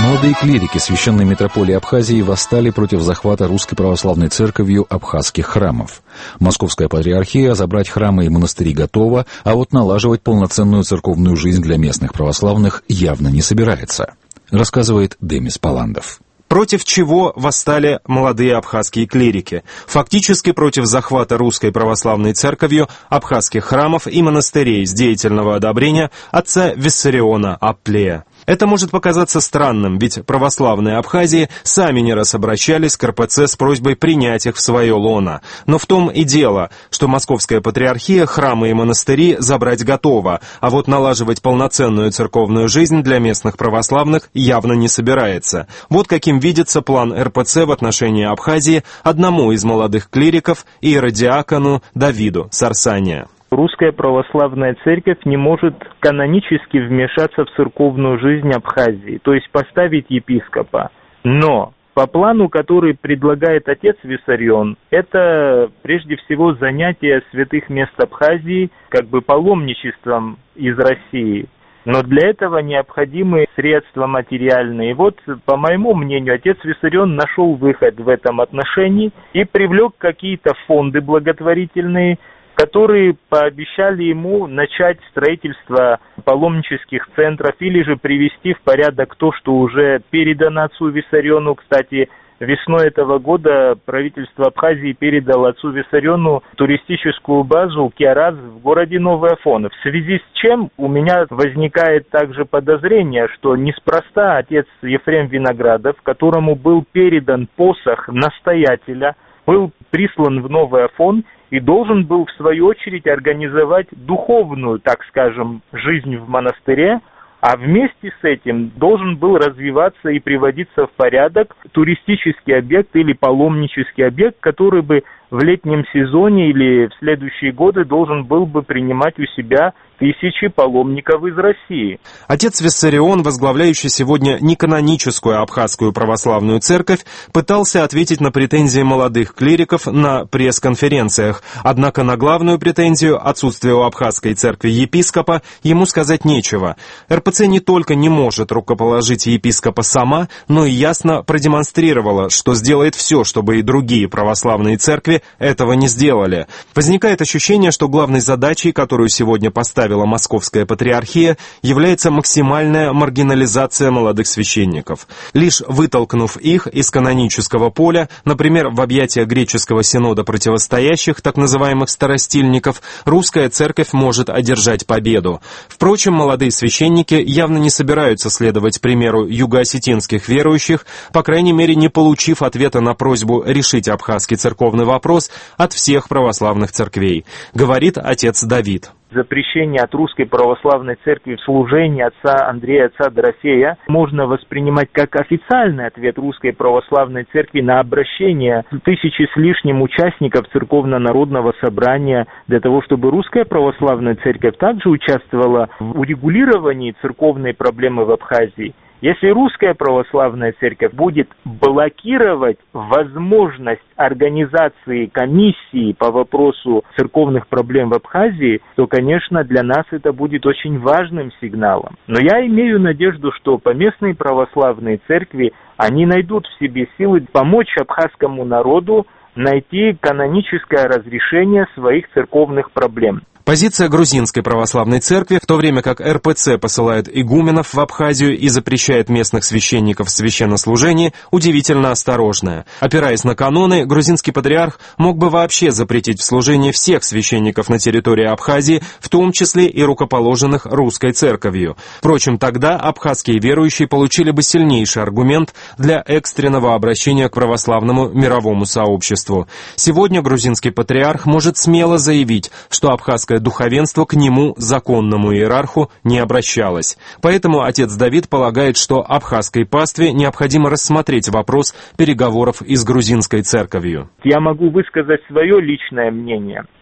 Молодые клирики Священной митрополии Абхазии восстали против захвата Русской Православной Церковью абхазских храмов. Московская патриархия забрать храмы и монастыри готова, а вот налаживать полноценную церковную жизнь для местных православных явно не собирается, рассказывает Демис Паландов. Против чего восстали молодые абхазские клирики? Фактически против захвата Русской Православной Церковью абхазских храмов и монастырей с деятельного одобрения отца Виссариона Апплея. Это может показаться странным, ведь православные Абхазии сами не раз обращались к РПЦ с просьбой принять их в свое лоно. Но в том и дело, что Московская патриархия храмы и монастыри забрать готова, а вот налаживать полноценную церковную жизнь для местных православных явно не собирается. Вот каким видится план РПЦ в отношении Абхазии одному из молодых клириков, иеродиакону Давиду Сарсания. Русская православная церковь не может канонически вмешаться в церковную жизнь Абхазии, то есть поставить епископа. Но по плану, который предлагает отец Виссарион, это прежде всего занятие святых мест Абхазии как бы паломничеством из России. Но для этого необходимы средства материальные. И вот, по моему мнению, отец Виссарион нашел выход в этом отношении и привлек какие-то фонды благотворительные, которые пообещали ему начать строительство паломнических центров или же привести в порядок то, что уже передано отцу Виссариону. Кстати, весной этого года правительство Абхазии передало отцу Виссариону туристическую базу Киараз в городе Новый Афон. В связи с чем у меня возникает также подозрение, что неспроста отец Ефрем Виноградов, которому был передан посох настоятеля, был прислан в Новый Афон и должен был, в свою очередь, организовать духовную, так скажем, жизнь в монастыре, а вместе с этим должен был развиваться и приводиться в порядок туристический объект или паломнический объект, который бы в летнем сезоне или в следующие годы должен был бы принимать у себя тысячи паломников из России. Отец Виссарион, возглавляющий сегодня неканоническую абхазскую православную церковь, пытался ответить на претензии молодых клириков на пресс-конференциях. Однако на главную претензию, отсутствие у абхазской церкви епископа, ему сказать нечего. РПЦ не только не может рукоположить епископа сама, но и ясно продемонстрировала, что сделает все, чтобы и другие православные церкви этого не сделали. Возникает ощущение, что главной задачей, которую сегодня поставила Московская патриархия, является максимальная маргинализация молодых священников. Лишь вытолкнув их из канонического поля, например, в объятия греческого синода противостоящих, так называемых старостильников, русская церковь может одержать победу. Впрочем, молодые священники явно не собираются следовать примеру юго-осетинских верующих, по крайней мере, не получив ответа на просьбу решить абхазский церковный вопрос от всех православных церквей, говорит отец Давид. Запрещение от Русской Православной Церкви в служении отца Андрея, отца Дорофея можно воспринимать как официальный ответ Русской Православной Церкви на обращение тысячи с лишним участников Церковно-народного собрания для того, чтобы Русская Православная Церковь также участвовала в урегулировании церковной проблемы в Абхазии. Если Русская Православная Церковь будет блокировать возможность организации комиссии по вопросу церковных проблем в Абхазии, то, конечно, для нас это будет очень важным сигналом. Но я имею надежду, что поместные православные церкви, они найдут в себе силы помочь абхазскому народу найти каноническое разрешение своих церковных проблем. Позиция грузинской православной церкви, в то время как РПЦ посылает игуменов в Абхазию и запрещает местных священников в священнослужении, удивительно осторожная. Опираясь на каноны, грузинский патриарх мог бы вообще запретить в служении всех священников на территории Абхазии, в том числе и рукоположенных русской церковью. Впрочем, тогда абхазские верующие получили бы сильнейший аргумент для экстренного обращения к православному мировому сообществу. Сегодня грузинский патриарх может смело заявить, что абхазское духовенство к нему, законному иерарху, не обращалось. Поэтому отец Давид полагает, что абхазской пастве необходимо рассмотреть вопрос переговоров и с грузинской церковью. Я могу высказать свое личное мнение.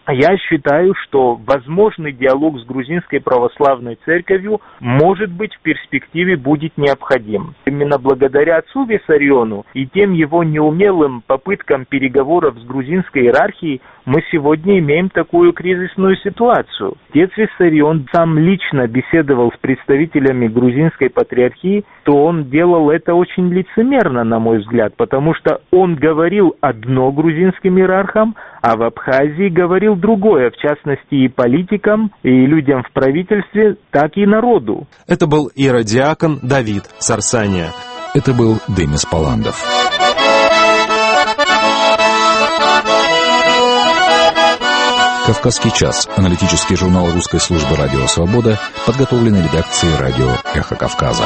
я считаю, что возможный диалог с грузинской православной церковью, может быть, в перспективе будет необходим. Именно благодаря отцу Виссариону и тем его неумелым попыткам переговоров с грузинской иерархией мы сегодня имеем такую кризисную ситуацию. Отец Виссарион сам лично беседовал с представителями грузинской патриархии, то он делал это очень лицемерно, на мой взгляд, потому что он говорил одно грузинским иерархам, а в Абхазии говорил другое, в частности и политикам, и людям в правительстве, так и народу. Это был иеродиакон Давид Сарсания. Это был Демис Паландов. «Кавказский час» — аналитический журнал русской службы «Радио Свобода», подготовленный редакцией «Радио Эхо Кавказа».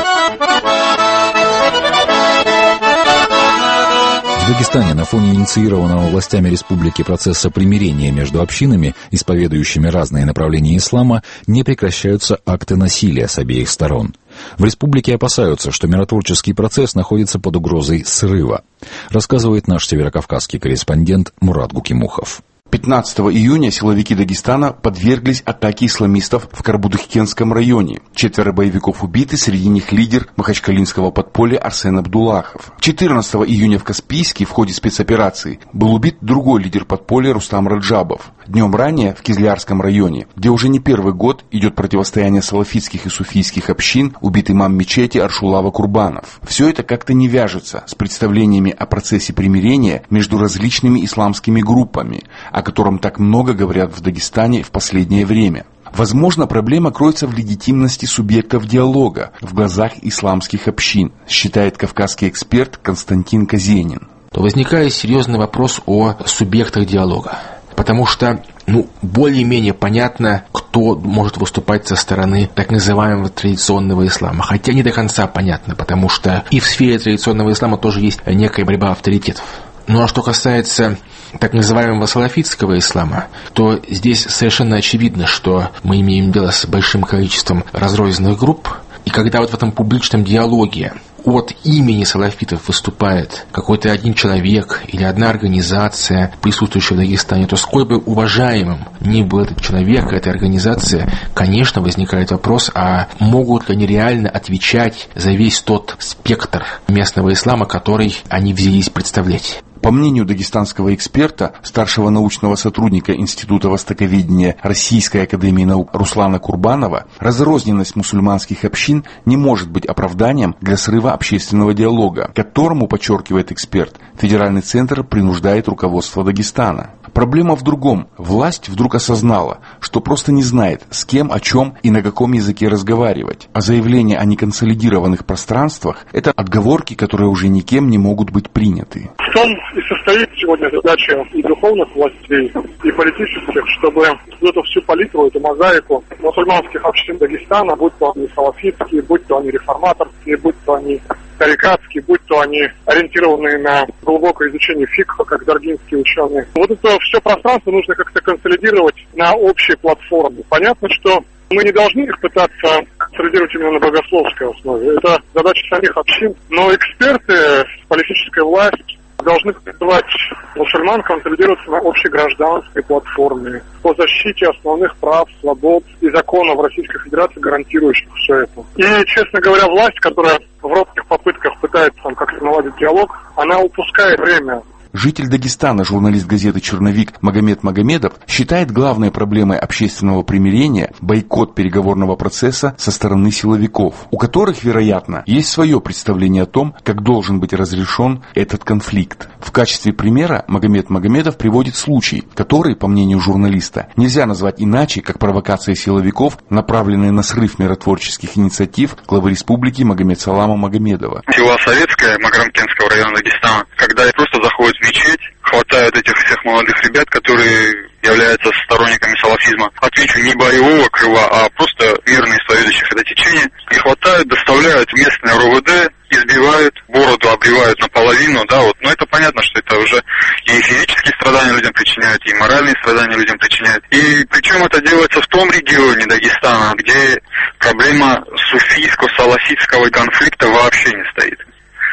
В Дагестане на фоне инициированного властями республики процесса примирения между общинами, исповедующими разные направления ислама, не прекращаются акты насилия с обеих сторон. В республике опасаются, что миротворческий процесс находится под угрозой срыва, рассказывает наш северокавказский корреспондент Мурат Гукимухов. 15 июня силовики Дагестана подверглись атаке исламистов в Карбудахкенском районе. 4 боевиков убиты, среди них лидер махачкалинского подполья Арсен Абдуллахов. 14 июня в Каспийске в ходе спецоперации был убит другой лидер подполья Рустам Раджабов. Днем ранее в Кизлярском районе, где уже не первый год идет противостояние салафитских и суфийских общин, убит имам мечети Аршулава Курбанов. Все это как-то не вяжется с представлениями о процессе примирения между различными исламскими группами, о котором так много говорят в Дагестане в последнее время. Возможно, проблема кроется в легитимности субъектов диалога в глазах исламских общин, считает кавказский эксперт Константин Казенин. Возникает серьезный вопрос о субъектах диалога. Потому что, более-менее понятно, кто может выступать со стороны так называемого традиционного ислама. Хотя не до конца понятно, потому что и в сфере традиционного ислама тоже есть некая борьба авторитетов. Ну а что касается так называемого салафитского ислама, то здесь совершенно очевидно, что мы имеем дело с большим количеством разрозненных групп. И когда вот в этом публичном диалоге от имени салафитов выступает какой-то один человек или одна организация, присутствующая в Дагестане, то сколь бы уважаемым ни был этот человек, эта организация, конечно, возникает вопрос, а могут ли они реально отвечать за весь тот спектр местного ислама, который они взялись представлять? По мнению дагестанского эксперта, старшего научного сотрудника Института востоковедения Российской академии наук Руслана Курбанова, разрозненность мусульманских общин не может быть оправданием для срыва общественного диалога, которому, подчеркивает эксперт, федеральный центр принуждает руководство Дагестана. Проблема в другом. Власть вдруг осознала, что просто не знает, с кем, о чем и на каком языке разговаривать. А заявления о неконсолидированных пространствах – это отговорки, которые уже никем не могут быть приняты. В том и состоит сегодня задача и духовных властей, и политических, чтобы эту всю палитру, эту мозаику мусульманских общин Дагестана, будь то они салафитские, будь то они реформаторские, будь то они тарикатские, будь то они ориентированные на глубокое изучение фикха, как даргинские ученые. Вот это все пространство нужно как-то консолидировать на общей платформе. Понятно, что мы не должны их пытаться консолидировать именно на богословской основе. Это задача самих общин. Но эксперты, политическая власть должны призывать мусульман консолидироваться на общегражданской платформе по защите основных прав, свобод и законов Российской Федерации, гарантирующих все это. И, честно говоря, власть, которая в робких попытках пытается как-то наладить диалог, она упускает время. Житель Дагестана, журналист газеты «Черновик» Магомед Магомедов считает главной проблемой общественного примирения бойкот переговорного процесса со стороны силовиков, у которых, вероятно, есть свое представление о том, как должен быть разрешен этот конфликт. В качестве примера Магомед Магомедов приводит случай, который, по мнению журналиста, нельзя назвать иначе, как провокация силовиков, направленная на срыв миротворческих инициатив главы республики Магомед-Салама Магомедова. Село Советское Маграмкентского района Дагестана, когда просто заходит в мечеть, хватают этих всех молодых ребят, которые являются сторонниками салафизма. Отвечу, не боевого крыла, а просто мирно исповедующих это течение. И хватают, доставляют в местное РОВД, избивают, бороду обревают наполовину, да, вот. Но это понятно, что это уже и физические страдания людям причиняют, и моральные страдания людям причиняют. И причем это делается в том регионе Дагестана, где проблема суфийско-салафитского конфликта вообще не стоит.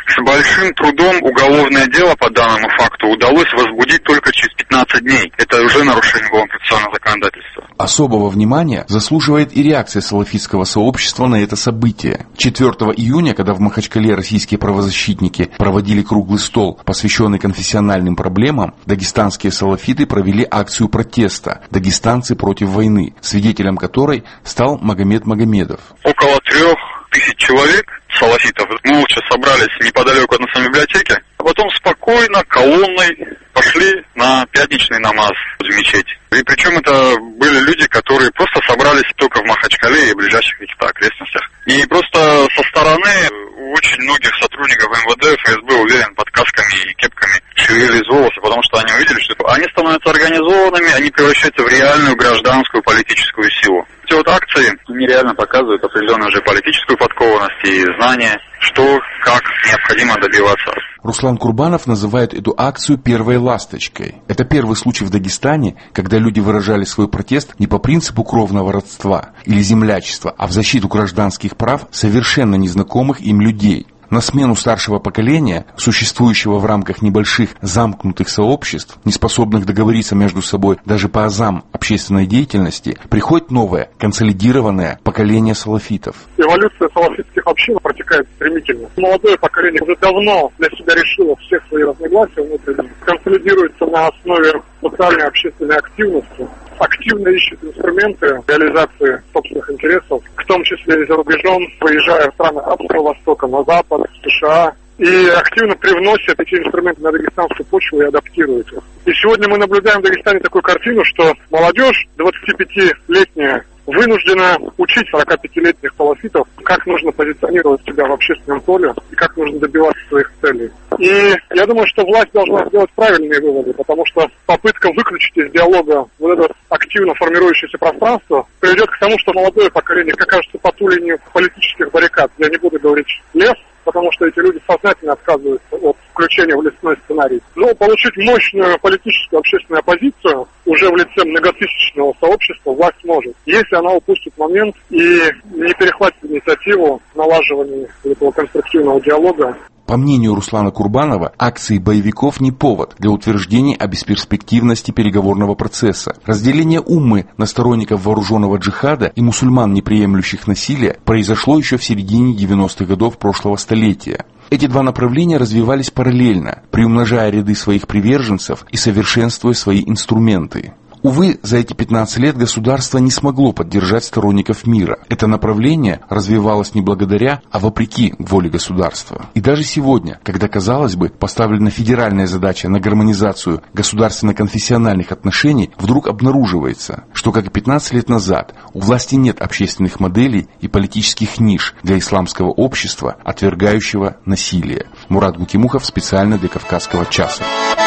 С большим трудом уголовное дело по данному факту удалось возбудить только через 15 дней. Это уже нарушение конституционного законодательства. Особого внимания заслуживает и реакция салафитского сообщества на это событие. 4 июня, когда в Махачкале российские правозащитники проводили круглый стол, посвященный конфессиональным проблемам, дагестанские салафиты провели акцию протеста «Дагестанцы против войны», свидетелем которой стал Магомед Магомедов. Около 3000 человек, салафитов, молча собрались неподалеку от нашей библиотеки, а потом спокойно, колонной пошли на пятничный намаз в мечеть. И причем это были люди, которые просто собрались только в Махачкале и ближайших каких-то окрестностях. И просто со стороны очень многих сотрудников МВД, ФСБ, уверен, под касками и кепками шевелились волосы, потому что они увидели, что они становятся организованными, они превращаются в реальную гражданскую политическую силу. Эти вот акции нереально показывают определенную же политическую подкованность и знание, что, как необходимо добиваться. Руслан Курбанов называет эту акцию «первой ласточкой». Это первый случай в Дагестане, когда люди выражали свой протест не по принципу кровного родства или землячества, а в защиту гражданских прав совершенно незнакомых им людей. На смену старшего поколения, существующего в рамках небольших замкнутых сообществ, не способных договориться между собой даже по азам общественной деятельности, приходит новое, консолидированное поколение салафитов. Эволюция салафитских общин протекает стремительно. Молодое поколение уже давно для себя решило всех свои разногласия внутренние, консолидируется на основе социальной и общественной активности, активно ищет инструменты реализации собственных интересов, в том числе и за рубежом, выезжая в страны Арабского Востока, на Запад, в США, и активно привносят эти инструменты на дагестанскую почву и адаптируют их. И сегодня мы наблюдаем в Дагестане такую картину, что молодежь, 25-летняя, вынуждена учить 45-летних салафитов, как нужно позиционировать себя в общественном поле и как нужно добиваться своих целей. И я думаю, что власть должна сделать правильные выводы, потому что попытка выключить из диалога вот это активно формирующееся пространство приведет к тому, что молодое поколение окажется по ту линию политических баррикад. Я не буду говорить лес, потому что эти люди сознательно отказываются от включения в лесной сценарий. Но получить мощную политическую общественную оппозицию уже в лице многотысячного сообщества власть может, если она упустит момент и не перехватит инициативу в налаживании этого конструктивного диалога. По мнению Руслана Курбанова, акции боевиков не повод для утверждения о бесперспективности переговорного процесса. Разделение уммы на сторонников вооруженного джихада и мусульман, не приемлющих насилия, произошло еще в середине 90-х годов прошлого столетия. Эти два направления развивались параллельно, приумножая ряды своих приверженцев и совершенствуя свои инструменты. Увы, за эти 15 лет государство не смогло поддержать сторонников мира. Это направление развивалось не благодаря, а вопреки воле государства. И даже сегодня, когда, казалось бы, поставлена федеральная задача на гармонизацию государственно-конфессиональных отношений, вдруг обнаруживается, что, как и 15 лет назад, у власти нет общественных моделей и политических ниш для исламского общества, отвергающего насилие. Мурат Гукимухов специально для Кавказского часа.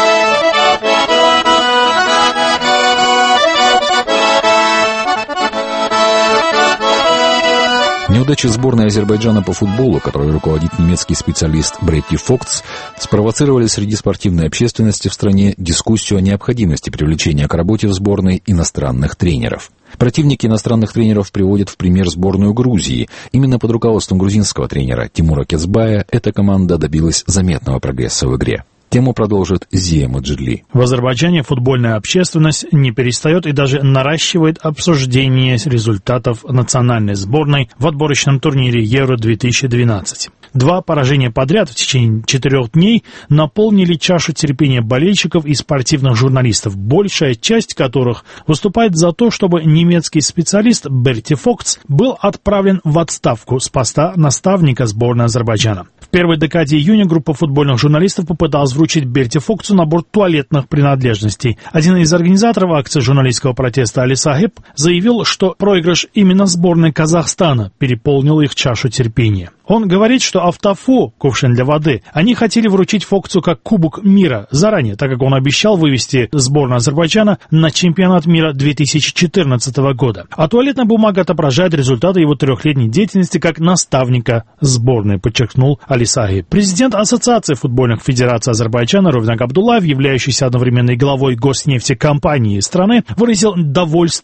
Неудачи сборной Азербайджана по футболу, которой руководит немецкий специалист Бретти Фокц, спровоцировали среди спортивной общественности в стране дискуссию о необходимости привлечения к работе в сборной иностранных тренеров. Противники иностранных тренеров приводят в пример сборную Грузии. Именно под руководством грузинского тренера Тимура Кезбая эта команда добилась заметного прогресса в игре. Тему продолжит Зия Маджидли. В Азербайджане футбольная общественность не перестает и даже наращивает обсуждение результатов национальной сборной в отборочном турнире Евро-2012. 2 поражения подряд в течение 4 дней наполнили чашу терпения болельщиков и спортивных журналистов, большая часть которых выступает за то, чтобы немецкий специалист Бретти Фокц был отправлен в отставку с поста наставника сборной Азербайджана. В первой декаде июня группа футбольных журналистов попыталась вручить Бретти Фокцу набор туалетных принадлежностей. Один из организаторов акции журналистского протеста Али Сахиб заявил, что проигрыш именно сборной Казахстана переполнил их чашу терпения. Он говорит, что автофу, кувшин для воды, они хотели вручить Фокцу как Кубок мира заранее, так как он обещал вывести сборную Азербайджана на чемпионат мира 2014 года. А туалетная бумага отображает результаты его 3-летней деятельности как наставника сборной, подчеркнул Али Сахиб. Президент Ассоциации футбольных федераций Азербайджана Ровнак Абдуллаев, являющийся одновременно и главой госнефтекомпании страны, выразил довольство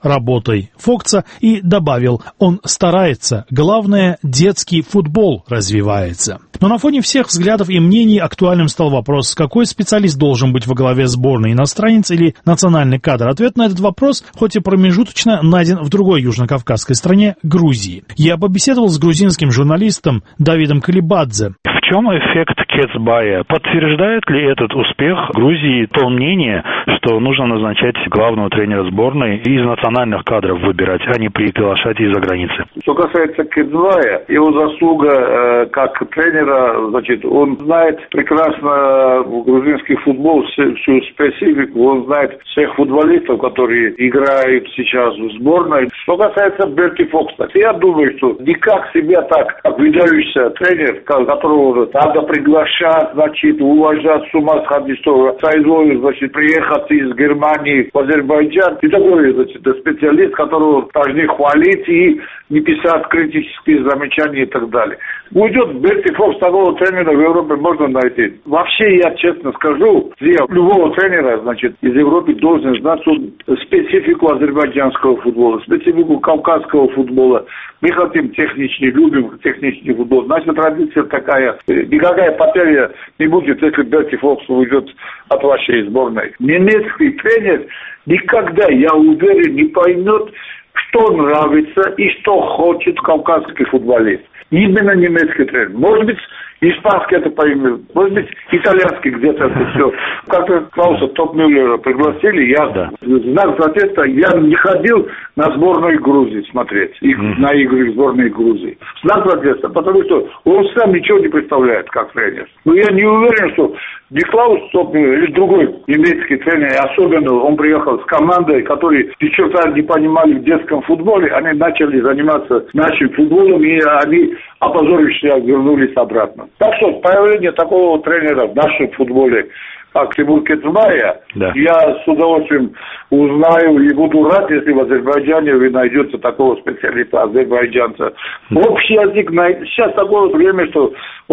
работой Фокца и добавил: он старается, главное, детский футбол развивается. Но на фоне всех взглядов и мнений актуальным стал вопрос, какой специалист должен быть во главе сборной, иностранец или национальный кадр. Ответ на этот вопрос, хоть и промежуточно, найден в другой южнокавказской стране — Грузии. Я побеседовал с грузинским журналистом Давидом Калибадзе. В чем эффект Кецбая? Подтверждает ли этот успех Грузии то мнение, что нужно назначать главного тренера сборной и из национальных кадров выбирать, а не приглашать из-за границы? Что касается Кецбая, его заслуга как тренера, значит, он знает прекрасно грузинский футбол, всю специфику, он знает всех футболистов, которые играют сейчас в сборной. Что касается Берти Фокса, я думаю, что никак себя так, как выдающийся тренер, которого надо приглашать, значит, уважать, с ума сходить, что соизволил, значит, приехать из Германии в Азербайджан. И такой, значит, специалист, которого должны хвалить и не писать критические замечания и так далее. Уйдет Берти Фокс, такого тренера в Европе можно найти. Вообще, я честно скажу, любого тренера, значит, из Европы должен знать специфику азербайджанского футбола, специфику кавказского футбола. Мы хотим техничный, любим техничный футбол. Наша традиция такая. Никакая потеря не будет, если Берти Фокс уйдет от вашей сборной. Немецкий тренер никогда, я уверен, не поймет, что нравится и что хочет кавказский футболист. Именно немецкий тренер. Может быть, испанский это поймет, может быть, итальянский где-то это все. Как-то Клауса Топмюллера пригласили, я знак протеста, я не ходил на сборную Грузии смотреть, на игры сборной Грузии. Знак протеста, потому что он сам ничего не представляет, как тренер. Но я не уверен, что не Клаус Топмюллер или другой немецкий тренер, особенно он приехал с командой, которые еще не понимали в детском футболе, они начали заниматься нашим футболом, и они, опозорившись, вернулись обратно. Так что появление такого тренера в нашем футболе, как Тимур Кецбая, я с удовольствием узнаю и буду рад, если в Азербайджане вы найдете такого специалиста, азербайджанца. Общий язык, сейчас такое время, что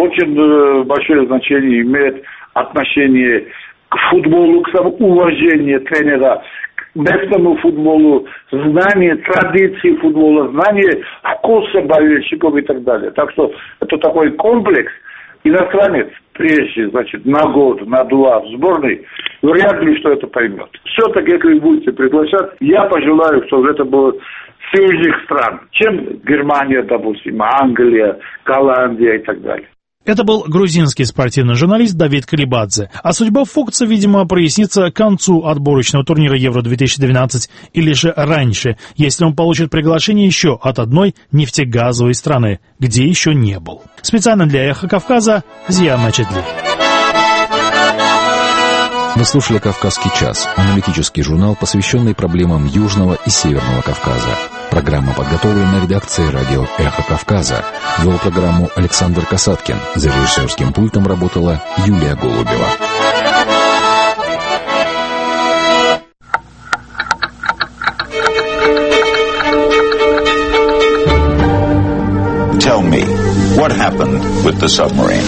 очень большое значение имеет отношение к футболу, к самоуважению тренера, к местному футболу, знание традиций футбола, знание вкуса болельщиков и так далее. Так что это такой комплекс. Иностранец, прежде, значит, на год, на два в сборной, вряд ли что это поймет. Все-таки, если вы будете приглашать, я пожелаю, чтобы это было с южных стран, чем Германия, допустим, Англия, Голландия и так далее. Это был грузинский спортивный журналист Давид Калибадзе. А судьба Фокца, видимо, прояснится к концу отборочного турнира Евро-2012 или же раньше, если он получит приглашение еще от одной нефтегазовой страны, где еще не был. Специально для «Эхо Кавказа» Зия Мачедли. Мы слушали «Кавказский час», аналитический журнал, посвященный проблемам Южного и Северного Кавказа. Программа подготовлена редакцией радио «Эхо Кавказа». Вел программу Александр Касаткин. За режиссерским пультом работала Юлия Голубева. Tell me, what happened with the submarine?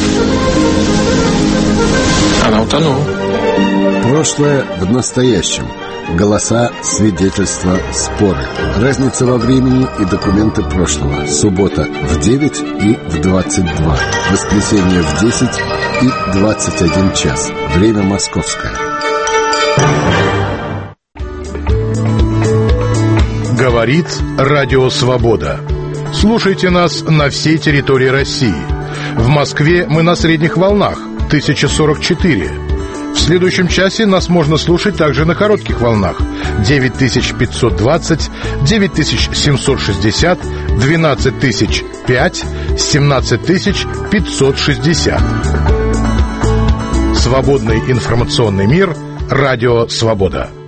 Она утонула. Прошлое в настоящем. Голоса, свидетельства, споры. Разница во времени и документы прошлого. Суббота в 9 и в 22. Воскресенье в 10 и 21 час. Время московское. Говорит Радио Свобода. Слушайте нас на всей территории России. В Москве мы на средних волнах 1044. В следующем часе нас можно слушать также на коротких волнах 9520, 9760, 12005, 17560. Свободный информационный мир. Радио Свобода.